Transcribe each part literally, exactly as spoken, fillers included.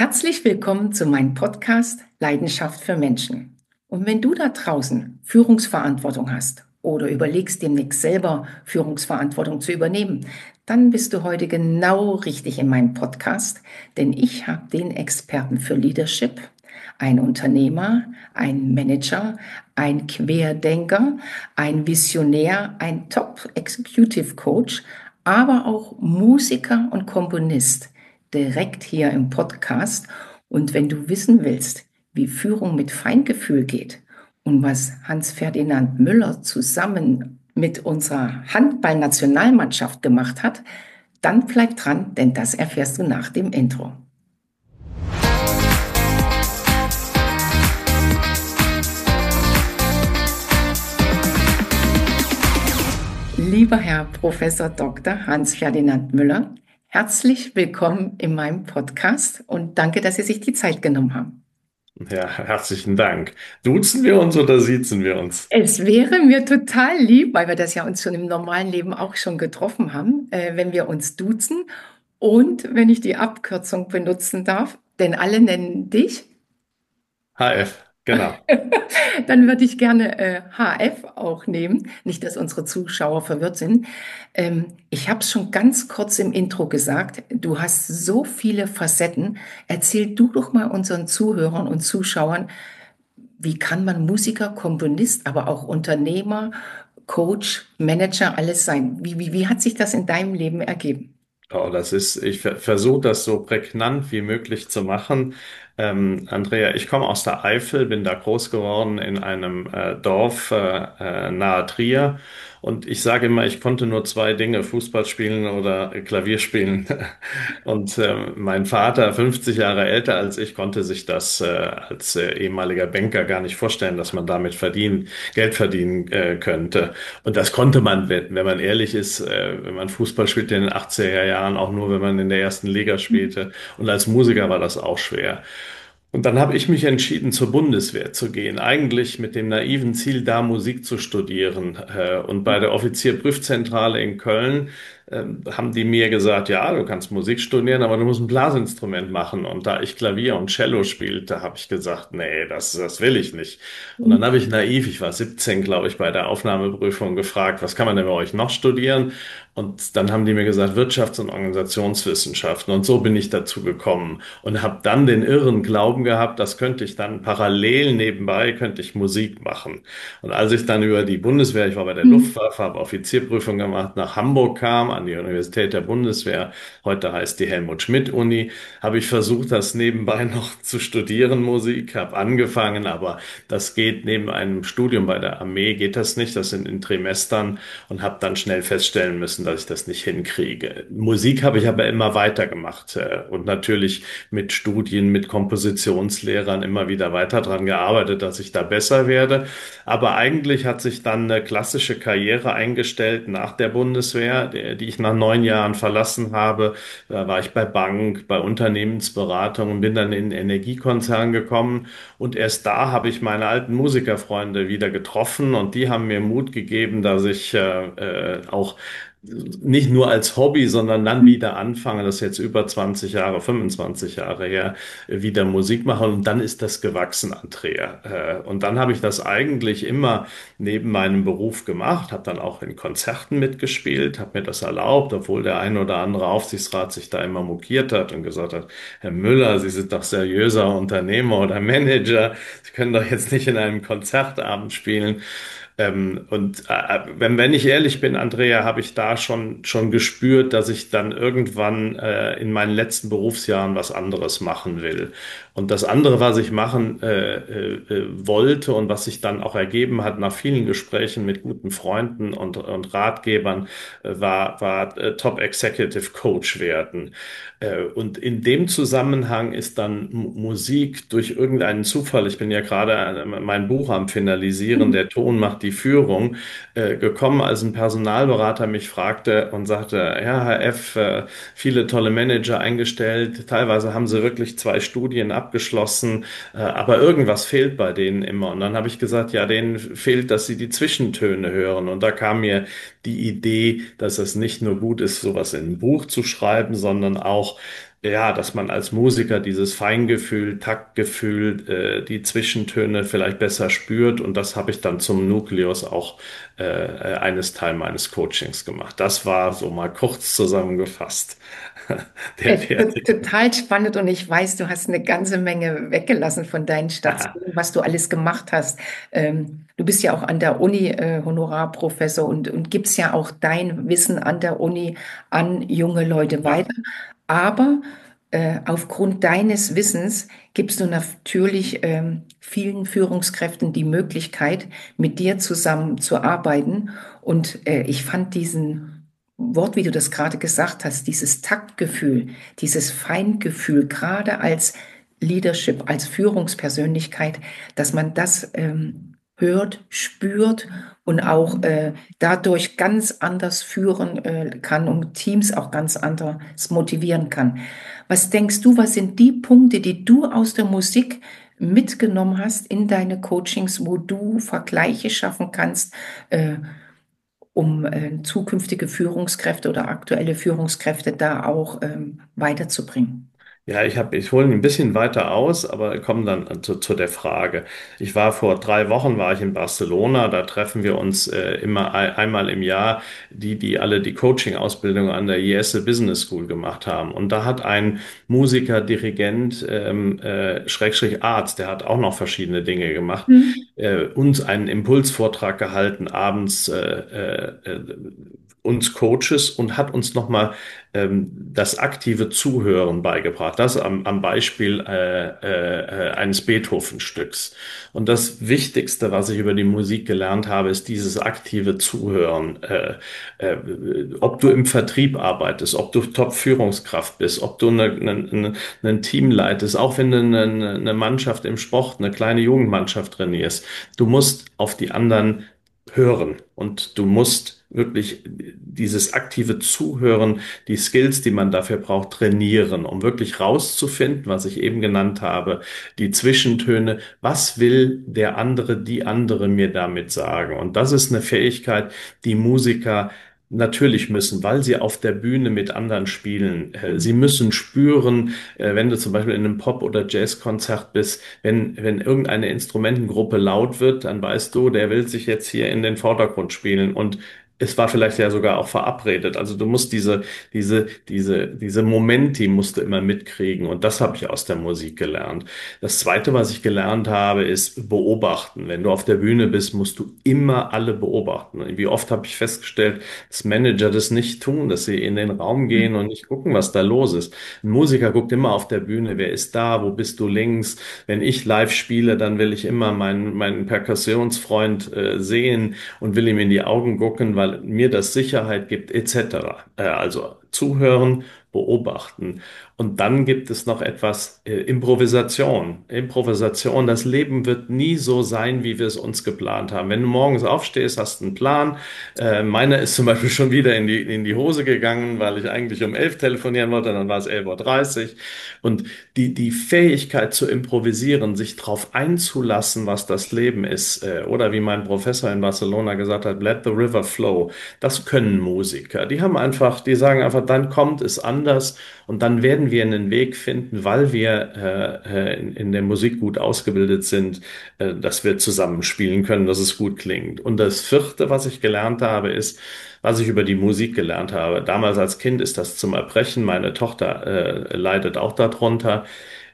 Herzlich willkommen zu meinem Podcast Leidenschaft für Menschen. Und wenn du da draußen Führungsverantwortung hast oder überlegst, demnächst selber Führungsverantwortung zu übernehmen, dann bist du heute genau richtig in meinem Podcast, denn ich habe den Experten für Leadership, ein Unternehmer, ein Manager, ein Querdenker, ein Visionär, ein Top-Executive Coach, aber auch Musiker und Komponist direkt hier im Podcast. Und wenn du wissen willst, wie Führung mit Feingefühl geht und was Hans-Ferdinand Müller zusammen mit unserer Handballnationalmannschaft gemacht hat, dann bleib dran, denn das erfährst du nach dem Intro. Lieber Herr Professor Doktor Hans-Ferdinand Müller, herzlich willkommen in meinem Podcast und danke, dass Sie sich die Zeit genommen haben. Ja, herzlichen Dank. Duzen wir uns oder siezen wir uns? Es wäre mir total lieb, weil wir das ja uns schon im normalen Leben auch schon getroffen haben, äh, wenn wir uns duzen und wenn ich die Abkürzung benutzen darf, denn alle nennen dich. H F, genau. Dann würde ich gerne äh, H F auch nehmen. Nicht, dass unsere Zuschauer verwirrt sind. Ähm, ich habe es schon ganz kurz im Intro gesagt. Du hast so viele Facetten. Erzähl du doch mal unseren Zuhörern und Zuschauern, wie kann man Musiker, Komponist, aber auch Unternehmer, Coach, Manager, alles sein? Wie, wie, wie hat sich das in deinem Leben ergeben? Oh, das ist, ich ver versuche das so prägnant wie möglich zu machen. Ähm, Andrea, ich komme aus der Eifel, bin da groß geworden in einem äh, Dorf äh, äh, nahe Trier. Und ich sage immer, ich konnte nur zwei Dinge, Fußball spielen oder Klavier spielen. Und äh, mein Vater, fünfzig Jahre älter als ich, konnte sich das äh, als äh, ehemaliger Banker gar nicht vorstellen, dass man damit verdienen, Geld verdienen äh, könnte. Und das konnte man, wenn, wenn man ehrlich ist, äh, wenn man Fußball spielte in den achtziger Jahren, auch nur, wenn man in der ersten Liga spielte. Und als Musiker war das auch schwer. Und dann habe ich mich entschieden, zur Bundeswehr zu gehen. Eigentlich mit dem naiven Ziel, da Musik zu studieren. Äh, Und bei der Offizierprüfzentrale in Köln ähm, haben die mir gesagt, ja, du kannst Musik studieren, aber du musst ein Blasinstrument machen. Und da ich Klavier und Cello spielte, habe ich gesagt, nee, das, das will ich nicht. Und dann habe ich naiv, ich war siebzehn, glaube ich, bei der Aufnahmeprüfung gefragt, was kann man denn bei euch noch studieren? Und dann haben die mir gesagt, Wirtschafts- und Organisationswissenschaften. Und so bin ich dazu gekommen und habe dann den irren Glauben gehabt, das könnte ich dann parallel nebenbei, könnte ich Musik machen. Und als ich dann über die Bundeswehr, ich war bei der Luftwaffe, habe Offizierprüfung gemacht, nach Hamburg kam, an die Universität der Bundeswehr, heute heißt die Helmut-Schmidt-Uni, habe ich versucht, das nebenbei noch zu studieren, Musik, habe angefangen, aber das geht neben einem Studium bei der Armee, geht das nicht, das sind in Trimestern und habe dann schnell feststellen müssen, dass ich das nicht hinkriege. Musik habe ich aber immer weitergemacht äh, und natürlich mit Studien, mit Kompositionslehrern immer wieder weiter dran gearbeitet, dass ich da besser werde. Aber eigentlich hat sich dann eine klassische Karriere eingestellt nach der Bundeswehr, die, die ich nach neun Jahren verlassen habe. Da war ich bei Bank, bei Unternehmensberatung und bin dann in den Energiekonzern gekommen. Und erst da habe ich meine alten Musikerfreunde wieder getroffen und die haben mir Mut gegeben, dass ich äh, äh, auch nicht nur als Hobby, sondern dann wieder anfange, das ist jetzt über zwanzig Jahre, fünfundzwanzig Jahre her, wieder Musik mache und dann ist das gewachsen, Andrea. Äh, Und dann habe ich das eigentlich immer neben meinem Beruf gemacht, habe dann auch in Konzerten mitgespielt, habe mir das erlaubt, obwohl der ein oder andere Aufsichtsrat sich da immer mokiert hat und gesagt hat, Herr Müller, Sie sind doch seriöser Unternehmer oder Manager, Sie können doch jetzt nicht in einem Konzertabend spielen. Ähm, und äh, wenn, wenn ich ehrlich bin, Andrea, habe ich da schon, schon gespürt, dass ich dann irgendwann äh, in meinen letzten Berufsjahren was anderes machen will. Und das andere, was ich machen äh, äh, äh, wollte und was sich dann auch ergeben hat nach vielen Gesprächen mit guten Freunden und, und Ratgebern, äh, war, war äh, Top Executive Coach werden. Äh, und in dem Zusammenhang ist dann M- Musik durch irgendeinen Zufall, ich bin ja gerade äh, mein Buch am Finalisieren, der Ton macht die Führung, äh, gekommen, als ein Personalberater mich fragte und sagte, ja, Herr F., äh, viele tolle Manager eingestellt, teilweise haben sie wirklich zwei Studien abgeschlossen, äh, aber irgendwas fehlt bei denen immer. Und dann habe ich gesagt, ja, denen fehlt, dass sie die Zwischentöne hören. Und da kam mir die Idee, dass es nicht nur gut ist, sowas in ein Buch zu schreiben, sondern auch, ja, dass man als Musiker dieses Feingefühl, Taktgefühl, äh, die Zwischentöne vielleicht besser spürt. Und das habe ich dann zum Nukleus auch äh, äh, eines Teil meines Coachings gemacht. Das war so mal kurz zusammengefasst der Äh, to- Werte. Total spannend und ich weiß, du hast eine ganze Menge weggelassen von deinen Stationen, was du alles gemacht hast. Ähm, du bist ja auch an der Uni äh, Honorarprofessor und, und gibst ja auch dein Wissen an der Uni an junge Leute Ja. weiter. Aber äh, aufgrund deines Wissens gibst du natürlich ähm, vielen Führungskräften die Möglichkeit, mit dir zusammen zu arbeiten. Und äh, ich fand diesen Wort, wie du das gerade gesagt hast, dieses Taktgefühl, dieses Feingefühl, gerade als Leadership, als Führungspersönlichkeit, dass man das ähm, hört, spürt und auch äh, dadurch ganz anders führen äh, kann und Teams auch ganz anders motivieren kann. Was denkst du, was sind die Punkte, die du aus der Musik mitgenommen hast in deine Coachings, wo du Vergleiche schaffen kannst, äh, um äh, zukünftige Führungskräfte oder aktuelle Führungskräfte da auch ähm, weiterzubringen? Ja, ich habe, ich hole ein bisschen weiter aus, aber komme dann zu, zu der Frage. Ich war vor drei Wochen war ich in Barcelona. Da treffen wir uns äh, immer ein, einmal im Jahr, die, die alle die Coaching-Ausbildung an der I E S E Business School gemacht haben. Und da hat ein Musiker, Dirigent, ähm, äh, Schrägstrich Arzt, der hat auch noch verschiedene Dinge gemacht, Mhm. äh, uns einen Impulsvortrag gehalten abends. Äh, äh, äh, uns Coaches und hat uns nochmal ähm, das aktive Zuhören beigebracht. Das am, am Beispiel äh, äh, äh, eines Beethoven-Stücks. Und das Wichtigste, was ich über die Musik gelernt habe, ist dieses aktive Zuhören. Äh, äh, ob du im Vertrieb arbeitest, ob du Top-Führungskraft bist, ob du eine, eine, ein Team leitest, auch wenn du eine, eine Mannschaft im Sport, eine kleine Jugendmannschaft trainierst. Du musst auf die anderen hören und du musst wirklich dieses aktive Zuhören, die Skills, die man dafür braucht, trainieren, um wirklich rauszufinden, was ich eben genannt habe, die Zwischentöne, was will der andere, die andere mir damit sagen? Und das ist eine Fähigkeit, die Musiker natürlich müssen, weil sie auf der Bühne mit anderen spielen. Äh, Sie müssen spüren, äh, wenn du zum Beispiel in einem Pop- oder Jazzkonzert bist, wenn, wenn irgendeine Instrumentengruppe laut wird, dann weißt du, der will sich jetzt hier in den Vordergrund spielen und es war vielleicht ja sogar auch verabredet. Also du musst diese, diese, diese, diese Momenti musst du immer mitkriegen. Und das habe ich aus der Musik gelernt. Das Zweite, was ich gelernt habe, ist beobachten. Wenn du auf der Bühne bist, musst du immer alle beobachten. Wie oft habe ich festgestellt, dass Manager das nicht tun, dass sie in den Raum gehen und nicht gucken, was da los ist. Ein Musiker guckt immer auf der Bühne, wer ist da, wo bist du links. Wenn ich live spiele, dann will ich immer meinen, meinen Perkussionsfreund äh, sehen und will ihm in die Augen gucken, weil mir das Sicherheit gibt, et cetera. Äh, also zuhören, beobachten. Und dann gibt es noch etwas äh, Improvisation. Improvisation, das Leben wird nie so sein, wie wir es uns geplant haben. Wenn du morgens aufstehst, hast du einen Plan. Äh, meiner ist zum Beispiel schon wieder in die, in die Hose gegangen, weil ich eigentlich um elf telefonieren wollte, dann war es elf Uhr dreißig. Und die, die Fähigkeit zu improvisieren, sich darauf einzulassen, was das Leben ist, äh, oder wie mein Professor in Barcelona gesagt hat, let the river flow, das können Musiker. Die haben einfach, die sagen einfach, dann kommt es anders und dann werden wir einen Weg finden, weil wir äh, äh, in, in der Musik gut ausgebildet sind, äh, dass wir zusammenspielen können, dass es gut klingt. Und das Vierte, was ich gelernt habe, ist, was ich über die Musik gelernt habe. Damals als Kind ist das zum Erbrechen. Meine Tochter äh, leidet auch darunter.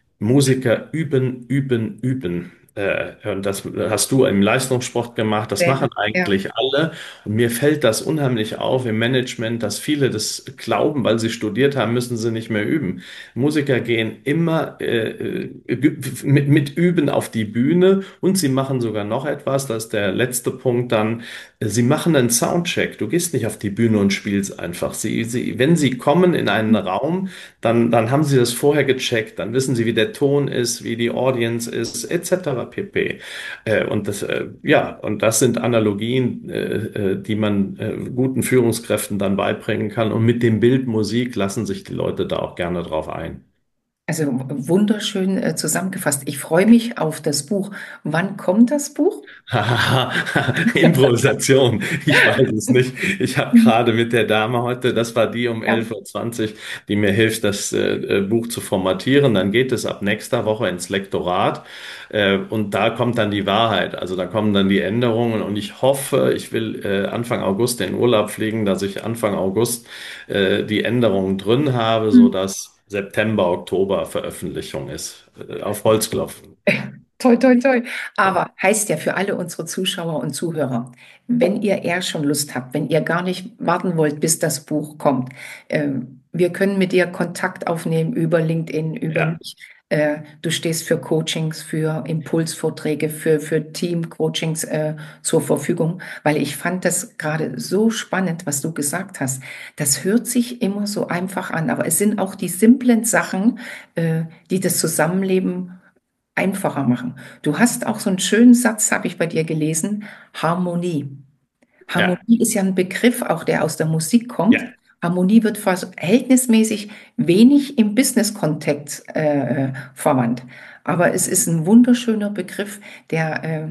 Musiker üben, üben, üben. Äh, und das hast du im Leistungssport gemacht. Das Ja, machen ja. eigentlich alle. Und mir fällt das unheimlich auf im Management, dass viele das glauben, weil sie studiert haben, müssen sie nicht mehr üben. Musiker gehen immer äh, äh, mit, mit Üben auf die Bühne und sie machen sogar noch etwas. Das ist der letzte Punkt dann. Sie machen einen Soundcheck. Du gehst nicht auf die Bühne und spielst einfach. Sie, sie, wenn sie kommen in einen Raum, dann, dann haben sie das vorher gecheckt. Dann wissen sie, wie der Ton ist, wie die Audience ist, et cetera pp. Äh, und das, äh, ja, und das sind Analogien, äh, äh, die man äh, guten Führungskräften dann beibringen kann. Und mit dem Bild Musik lassen sich die Leute da auch gerne drauf ein. Also wunderschön äh, zusammengefasst. Ich freue mich auf das Buch. Wann kommt das Buch? Improvisation, ich weiß es nicht. Ich habe gerade mit der Dame heute, das war die um Ja. elf Uhr zwanzig, die mir hilft, das äh, äh, Buch zu formatieren. Dann geht es ab nächster Woche ins Lektorat äh, und da kommt dann die Wahrheit. Also da kommen dann die Änderungen und ich hoffe, ich will äh, Anfang August in Urlaub fliegen, dass ich Anfang August äh, die Änderungen drin habe, sodass September, Oktober Veröffentlichung ist. Äh, auf Holz klopfen. Toi, toi, toi. Aber heißt ja für alle unsere Zuschauer und Zuhörer, wenn ihr eher schon Lust habt, wenn ihr gar nicht warten wollt, bis das Buch kommt, ähm, wir können mit dir Kontakt aufnehmen über LinkedIn, über Ja. mich. Äh, du stehst für Coachings, für Impulsvorträge, für, für Team-Coachings äh, zur Verfügung, weil ich fand das gerade so spannend, was du gesagt hast. Das hört sich immer so einfach an, aber es sind auch die simplen Sachen, äh, die das Zusammenleben einfacher machen. Du hast auch so einen schönen Satz, habe ich bei dir gelesen, Harmonie. Ja. Harmonie ist ja ein Begriff, auch der aus der Musik kommt. Ja. Harmonie wird verhältnismäßig wenig im Business-Kontext äh, verwandt. Aber es ist ein wunderschöner Begriff, der äh,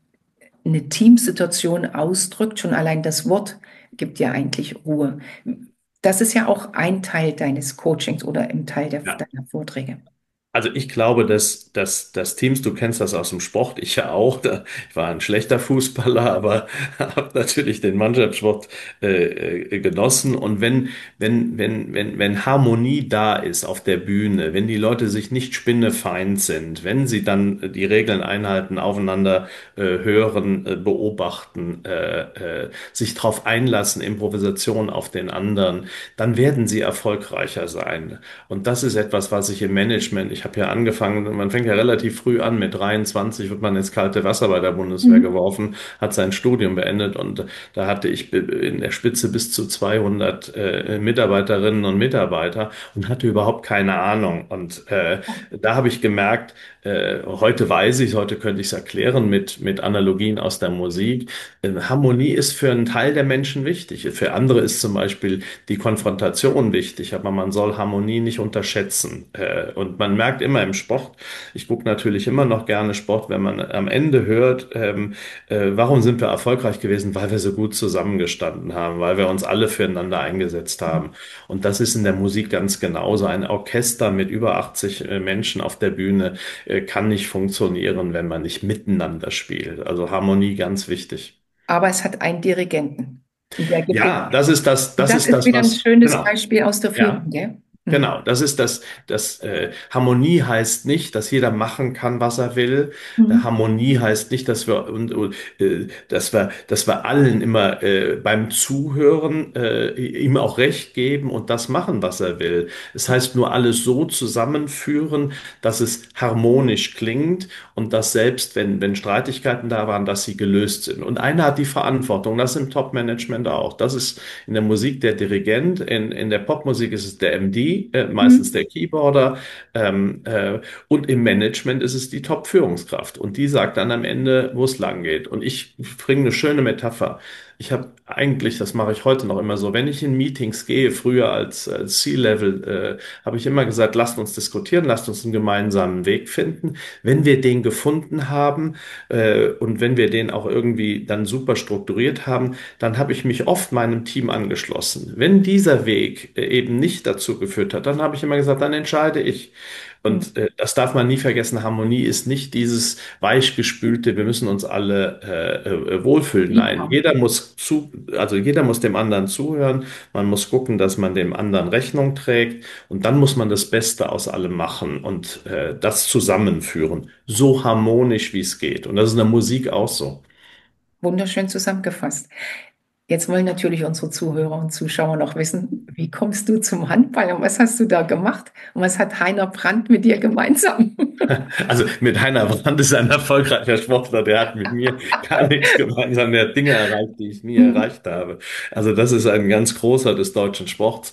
eine Teamsituation ausdrückt. Schon allein das Wort gibt ja eigentlich Ruhe. Das ist ja auch ein Teil deines Coachings oder im Teil der, Ja. deiner Vorträge. Also ich glaube, dass, dass, dass Teams, du kennst das aus dem Sport, ich ja auch, da, ich war ein schlechter Fußballer, aber habe natürlich den Mannschaftssport äh, äh, genossen. Und wenn, wenn, wenn, wenn, wenn Harmonie da ist auf der Bühne, wenn die Leute sich nicht spinnefeind sind, wenn sie dann die Regeln einhalten, aufeinander äh, hören, äh, beobachten, äh, äh, sich darauf einlassen, Improvisation auf den anderen, dann werden sie erfolgreicher sein. Und das ist etwas, was ich im Management, ich habe ja angefangen, man fängt ja relativ früh an, mit dreiundzwanzig wird man ins kalte Wasser bei der Bundeswehr Mhm. geworfen, hat sein Studium beendet und da hatte ich in der Spitze bis zu zweihundert äh, Mitarbeiterinnen und Mitarbeiter und hatte überhaupt keine Ahnung. Und äh, da habe ich gemerkt, äh, heute weiß ich, heute könnte ich es erklären mit, mit Analogien aus der Musik. Äh, Harmonie ist für einen Teil der Menschen wichtig. Für andere ist zum Beispiel die Konfrontation wichtig, aber man soll Harmonie nicht unterschätzen. Äh, und man merkt immer im Sport, ich gucke natürlich immer noch gerne Sport, wenn man am Ende hört, ähm, äh, warum sind wir erfolgreich gewesen? Weil wir so gut zusammengestanden haben, weil wir uns alle füreinander eingesetzt haben. Und das ist in der Musik ganz genauso. Ein Orchester mit über achtzig äh, Menschen auf der Bühne äh, kann nicht funktionieren, wenn man nicht miteinander spielt. Also Harmonie ganz wichtig. Aber es hat einen Dirigenten. Und der gibt den. Ja, das ist das, Und das das ist ist das, wieder ein was, schönes genau. Beispiel aus der Ja. Führung, gell? Mhm. Genau, das ist das, das äh, Harmonie heißt nicht, dass jeder machen kann, was er will. Äh, Mhm. Harmonie heißt nicht, dass wir und, und äh, dass wir, dass wir allen immer äh, beim Zuhören äh, ihm auch Recht geben und das machen, was er will. Es heißt nur alles so zusammenführen, dass es harmonisch klingt und dass selbst wenn wenn Streitigkeiten da waren, dass sie gelöst sind. Und einer hat die Verantwortung. Das im Top-Management auch. Das ist in der Musik der Dirigent, in in der Popmusik ist es der M D, äh, meistens Mhm. der Keyboarder, ähm, äh, und im Management ist es die Top-Führungskraft. Und die sagt dann am Ende, wo es lang geht. Und ich bringe eine schöne Metapher. Ich habe eigentlich, das mache ich heute noch immer so, wenn ich in Meetings gehe, früher als, als C-Level, äh, habe ich immer gesagt, lasst uns diskutieren, lasst uns einen gemeinsamen Weg finden. Wenn wir den gefunden haben äh, und wenn wir den auch irgendwie dann super strukturiert haben, dann habe ich mich oft meinem Team angeschlossen. Wenn dieser Weg äh, eben nicht dazu geführt hat, dann habe ich immer gesagt, dann entscheide ich. Mhm. Und äh, das darf man nie vergessen. Harmonie ist nicht dieses weichgespülte, wir müssen uns alle äh, äh, wohlfühlen. Lieb Nein, haben. jeder muss zu, also jeder muss dem anderen zuhören. Man muss gucken, dass man dem anderen Rechnung trägt. Und dann muss man das Beste aus allem machen und äh, das zusammenführen. So harmonisch, wie es geht. Und das ist in der Musik auch so. Wunderschön zusammengefasst. Jetzt wollen natürlich unsere Zuhörer und Zuschauer noch wissen, wie kommst du zum Handball und was hast du da gemacht und was hat Heiner Brandt mit dir gemeinsam? Also mit Heiner Brandt ist ein erfolgreicher Sportler, der hat mit mir gar nichts gemeinsam, der hat Dinge erreicht, die ich nie Mhm. erreicht habe. Also das ist ein ganz großer des deutschen Sports.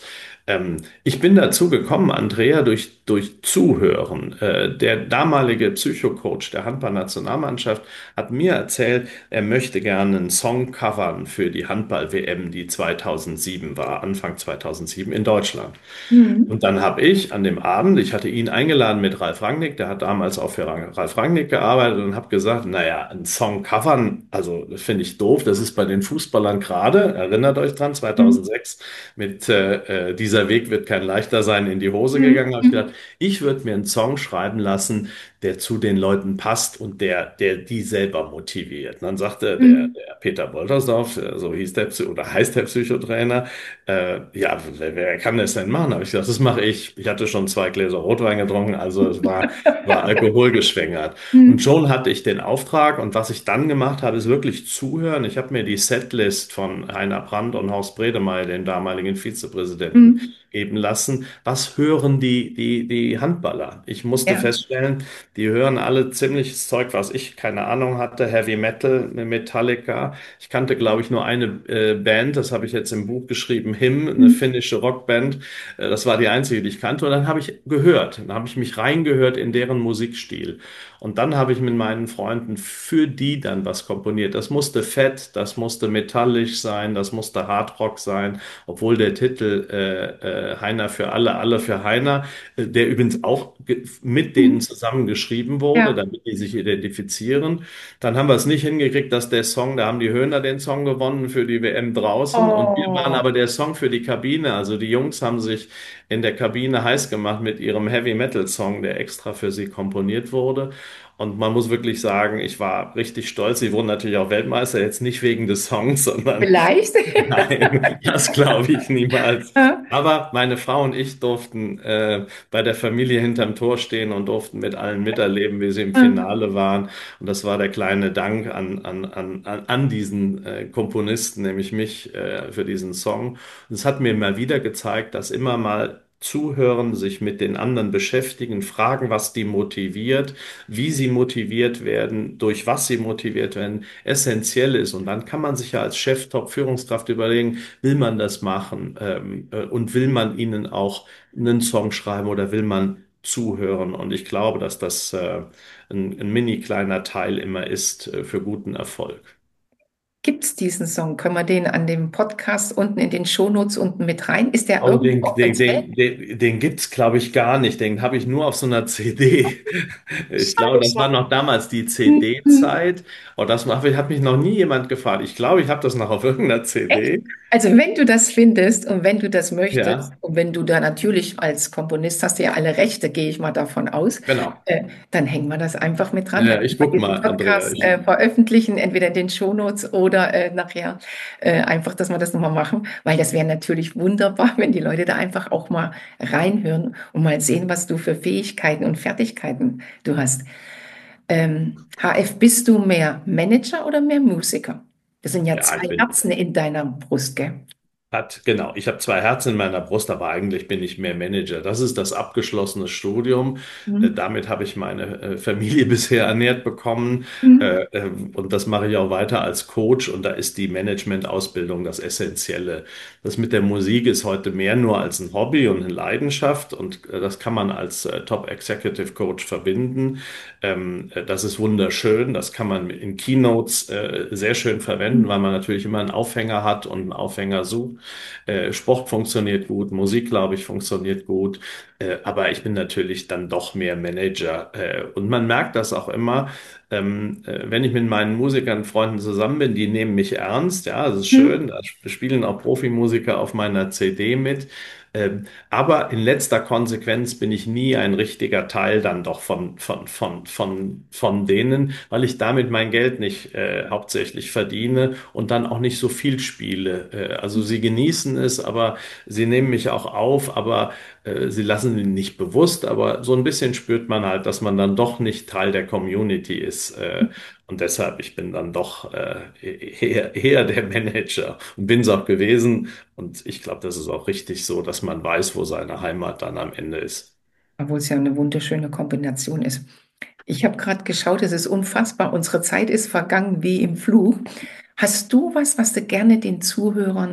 Ähm, ich bin dazu gekommen, Andrea, durch, durch Zuhören. Äh, der damalige Psychocoach der Handballnationalmannschaft hat mir erzählt, er möchte gerne einen Song covern für die Handball-W M, die zweitausendsieben war, Anfang zweitausendsieben in Deutschland. Mhm. Und dann habe ich an dem Abend, ich hatte ihn eingeladen mit Ralf Rangnick, der hat damals auch für Ralf Rangnick gearbeitet und habe gesagt, naja, ein Song covern, also das finde ich doof, das ist bei den Fußballern gerade, erinnert euch dran, Mhm. zweitausendsechs mit äh, äh, Dieser Weg wird kein leichter sein in die Hose gegangen, habe ich Mhm. gedacht, ich würde mir einen Song schreiben lassen, der zu den Leuten passt und der, der die selber motiviert. Und dann sagte der, Mhm. der Peter Boltersdorf, äh, so hieß der Psy- oder heißt der Psychotrainer, äh, ja, wer, wer kann das denn machen? Habe ich gesagt, das mache ich. Ich hatte schon zwei Gläser Rotwein getrunken, also es war, war alkoholgeschwängert. Und Mhm. schon hatte ich den Auftrag und was ich dann gemacht habe, ist wirklich zuhören. Ich habe mir die Setlist von Heiner Brandt und Horst Bredemeier, dem damaligen Vizepräsidenten, Mhm. geben lassen. Was hören die, die, die Handballer? Ich musste Ja. feststellen, die hören alle ziemliches Zeug, was ich keine Ahnung hatte. Heavy Metal, Metallica. Ich kannte, glaube ich, nur eine äh, Band, das habe ich jetzt im Buch geschrieben, Him, eine Mhm. finnische Rockband. Äh, das war die einzige, die ich kannte. Und dann habe ich gehört, dann habe ich mich reingehört in deren Musikstil. Und dann habe ich mit meinen Freunden für die dann was komponiert. Das musste fett, das musste metallisch sein, das musste Hardrock sein, obwohl der Titel äh, äh, Heiner für alle, alle für Heiner, äh, der übrigens auch ge- mit denen Mhm. zusammengeschrieben wurde, Ja. damit die sich identifizieren. Dann haben wir es nicht hingekriegt, dass der Song, da haben die Höhner den Song gewonnen für die W M draußen und wir waren Oh. aber der Song für die Kabine. Also die Jungs haben sich in der Kabine heiß gemacht mit ihrem Heavy Metal Song, der extra für sie komponiert wurde. Und man muss wirklich sagen, ich war richtig stolz. Sie wurden natürlich auch Weltmeister, jetzt nicht wegen des Songs, sondern Vielleicht. nein, das glaube ich niemals. Ja. Aber meine Frau und ich durften äh, bei der Familie hinterm Tor stehen und durften mit allen miterleben, wie sie im Ja. Finale waren. Und das war der kleine Dank an, an, an, an an diesen äh, Komponisten, nämlich mich, äh, für diesen Song. Und es hat mir mal wieder gezeigt, dass immer mal zuhören, sich mit den anderen beschäftigen, fragen, was die motiviert, wie sie motiviert werden, durch was sie motiviert werden, essentiell ist. Und dann kann man sich ja als Chef, Top-Führungskraft überlegen, will man das machen, ähm, äh, und will man ihnen auch einen Song schreiben oder will man zuhören? Und ich glaube, dass das äh, ein, ein mini kleiner Teil immer ist äh, für guten Erfolg. Gibt's diesen Song? Können wir den an dem Podcast unten in den Shownotes unten mit rein? Ist der Oh, irgendwo den, den, offiziell? den, den, den gibt's, glaube ich, gar nicht. Den habe ich nur auf so einer C D. Ich glaube, das war Scheiße. noch damals die Mhm. C D-Zeit. Und das war- hat mich noch nie jemand gefragt. Ich glaube, ich habe das noch auf irgendeiner Echt? C D. Also wenn du das findest und wenn du das möchtest Ja, und wenn du da natürlich als Komponist hast du ja alle Rechte, gehe ich mal davon aus, genau. äh, dann hängen wir das einfach mit dran. Ja, Dann können ich wir guck diesen mal, Andrea. Podcast Ich, äh, veröffentlichen, entweder in den Shownotes oder äh, nachher äh, einfach, dass wir das nochmal machen, weil das wäre natürlich wunderbar, wenn die Leute da einfach auch mal reinhören und mal sehen, was du für Fähigkeiten und Fertigkeiten du hast. Ähm, H F, bist du mehr Manager oder mehr Musiker? Das sind ja ja, zwei ich bin. Herzen in deiner Brust, gell? Hat, genau, ich habe zwei Herzen in meiner Brust, aber eigentlich bin ich mehr Manager. Das ist das abgeschlossene Studium. Äh, Mhm. damit habe ich meine äh, Familie bisher ernährt bekommen. Mhm. Äh, äh, und das mache ich auch weiter als Coach. Und da ist die Management-Ausbildung das Essentielle. Das mit der Musik ist heute mehr nur als ein Hobby und eine Leidenschaft. Und äh, das kann man als äh, Top Executive Coach verbinden. Ähm, äh, das ist wunderschön. Das kann man in Keynotes äh, sehr schön verwenden, weil man natürlich immer einen Aufhänger hat und einen Aufhänger sucht. Äh, Sport funktioniert gut, Musik, glaube ich, funktioniert gut. Äh, aber ich bin natürlich dann doch mehr Manager. Äh, und man merkt das auch immer, ähm, äh, wenn ich mit meinen Musikern, Freunden zusammen bin, die nehmen mich ernst. Ja, das ist schön. Mhm. Da spielen auch Profimusiker auf meiner C D mit. Ähm, aber in letzter Konsequenz bin ich nie ein richtiger Teil dann doch von, von, von, von, von denen, weil ich damit mein Geld nicht äh, hauptsächlich verdiene und dann auch nicht so viel spiele. Äh, also sie genießen es, aber sie nehmen mich auch auf, aber äh, sie lassen ihn nicht bewusst, aber so ein bisschen spürt man halt, dass man dann doch nicht Teil der Community ist. Äh, und deshalb, ich bin dann doch äh, eher, eher der Manager und bin es auch gewesen. Und ich glaube, das ist auch richtig so, dass man weiß, wo seine Heimat dann am Ende ist. Obwohl es ja eine wunderschöne Kombination ist. Ich habe gerade geschaut, es ist unfassbar. Unsere Zeit ist vergangen wie im Flug. Hast du was, was du gerne den Zuhörern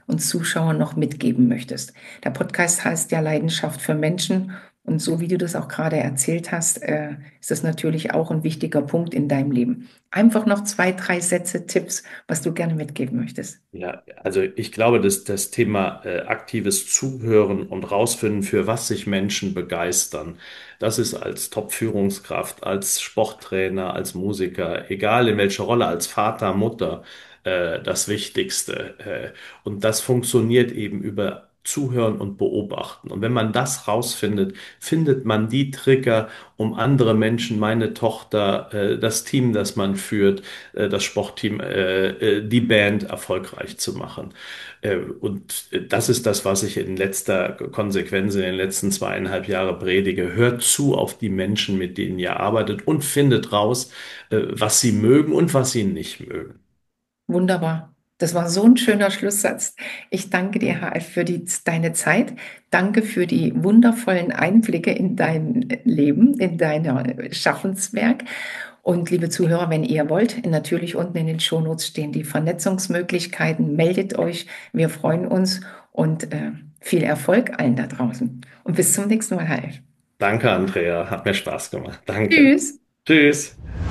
und Zuschauern noch mitgeben möchtest. Der Podcast heißt ja Leidenschaft für Menschen. Und so wie du das auch gerade erzählt hast, äh, ist das natürlich auch ein wichtiger Punkt in deinem Leben. Einfach noch zwei, drei Sätze, Tipps, was du gerne mitgeben möchtest. Ja, also ich glaube, dass das Thema äh, aktives Zuhören und rausfinden, für was sich Menschen begeistern, das ist als Top-Führungskraft, als Sporttrainer, als Musiker, egal in welcher Rolle, als Vater, Mutter, äh, das Wichtigste. Äh, und das funktioniert eben über Zuhören und Beobachten. Und wenn man das rausfindet, findet man die Trigger, um andere Menschen, meine Tochter, äh, das Team, das man führt, äh, das Sportteam, äh, äh, die Band erfolgreich zu machen. Äh, Und das ist das, was ich in letzter Konsequenz in den letzten zweieinhalb Jahren predige. Hört zu auf die Menschen, mit denen ihr arbeitet und findet raus, äh, was sie mögen und was sie nicht mögen. Wunderbar. Das war so ein schöner Schlusssatz. Ich danke dir, H F, für die, deine Zeit. Danke für die wundervollen Einblicke in dein Leben, in dein Schaffenswerk. Und liebe Zuhörer, wenn ihr wollt, natürlich unten in den Shownotes stehen die Vernetzungsmöglichkeiten. Meldet euch. Wir freuen uns und äh, viel Erfolg allen da draußen. Und bis zum nächsten Mal, H F. Danke, Andrea. Hat mir Spaß gemacht. Danke. Tschüss. Tschüss.